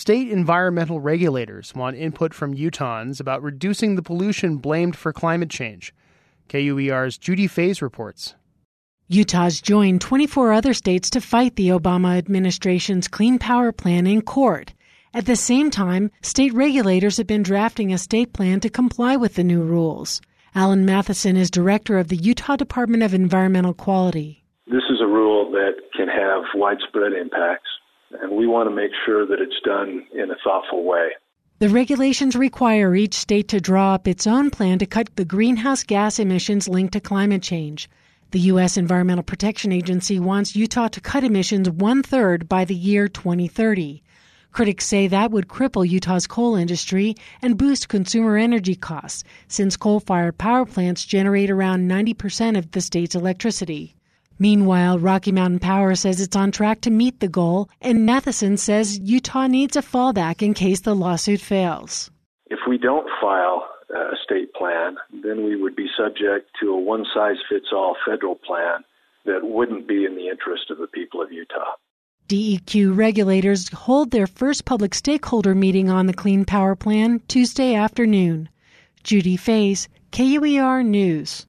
State environmental regulators want input from Utahns about reducing the pollution blamed for climate change. KUER's Judy Faze reports. Utah's joined 24 other states to fight the Obama administration's Clean Power Plan in court. At the same time, state regulators have been drafting a state plan to comply with the new rules. Alan Matheson is director of the Utah Department of Environmental Quality. This is a rule that can have widespread impacts, and we want to make sure that it's done in a thoughtful way. The regulations require each state to draw up its own plan to cut the greenhouse gas emissions linked to climate change. The U.S. Environmental Protection Agency wants Utah to cut emissions 1/3 by the year 2030. Critics say that would cripple Utah's coal industry and boost consumer energy costs, since coal-fired power plants generate around 90% of the state's electricity. Meanwhile, Rocky Mountain Power says it's on track to meet the goal, and Matheson says Utah needs a fallback in case the lawsuit fails. If we don't file a state plan, then we would be subject to a one-size-fits-all federal plan that wouldn't be in the interest of the people of Utah. DEQ regulators hold their first public stakeholder meeting on the Clean Power Plan Tuesday afternoon. Judy Faze, KUER News.